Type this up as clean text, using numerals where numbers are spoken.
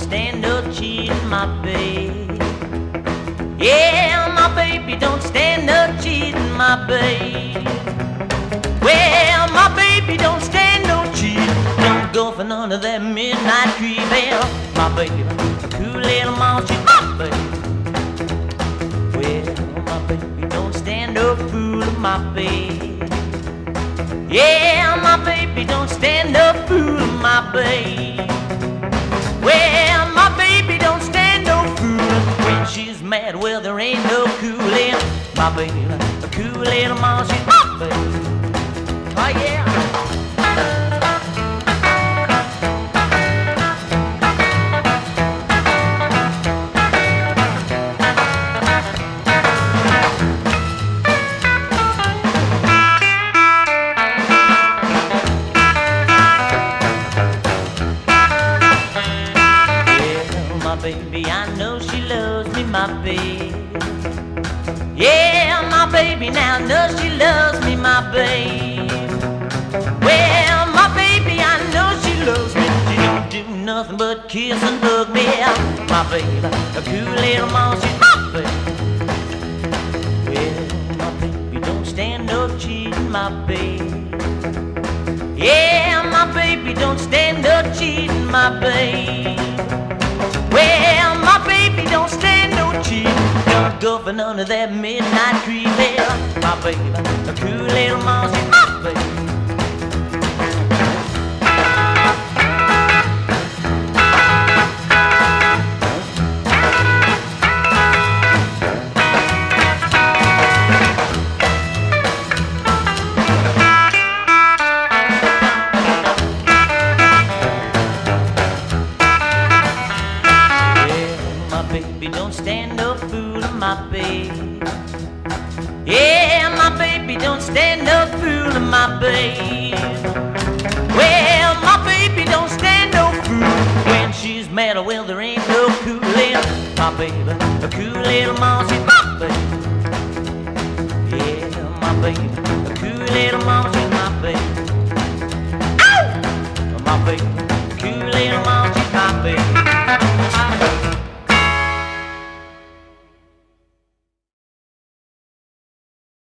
stand no cheating, my baby. Yeah, my baby don't stand no cheating, my baby. Well, my baby don't stand no cheating. Don't go for none of that midnight creeping. My baby, a cool little mom, she's my baby. Well, my baby don't stand no fooling, my baby. Yeah, my baby don't stand no fooling, my baby. Well, my baby don't stand no fooling. When she's mad, well, there ain't no cooling. My baby, a cool little mom, she's my baby. Oh, yeah. Baby, I know she loves me, my baby. Yeah, my baby now knows she loves me, my baby. Well, my baby, I know she loves me. She don't do nothing but kiss and hug me. My baby, a cool little mom, she's my baby. Well, my baby don't stand no cheating, my baby. Yeah, my baby don't stand no cheating, my baby. Well, my baby don't stand no cheating. Don't go for none of that midnight creeping. My baby, a cool little mom, she's my baby. Baby don't stand no fooling, my baby. Yeah, my baby don't stand no fooling, my baby. Well, my baby don't stand no fooling. When she's mad, well, there ain't no cooling. My baby,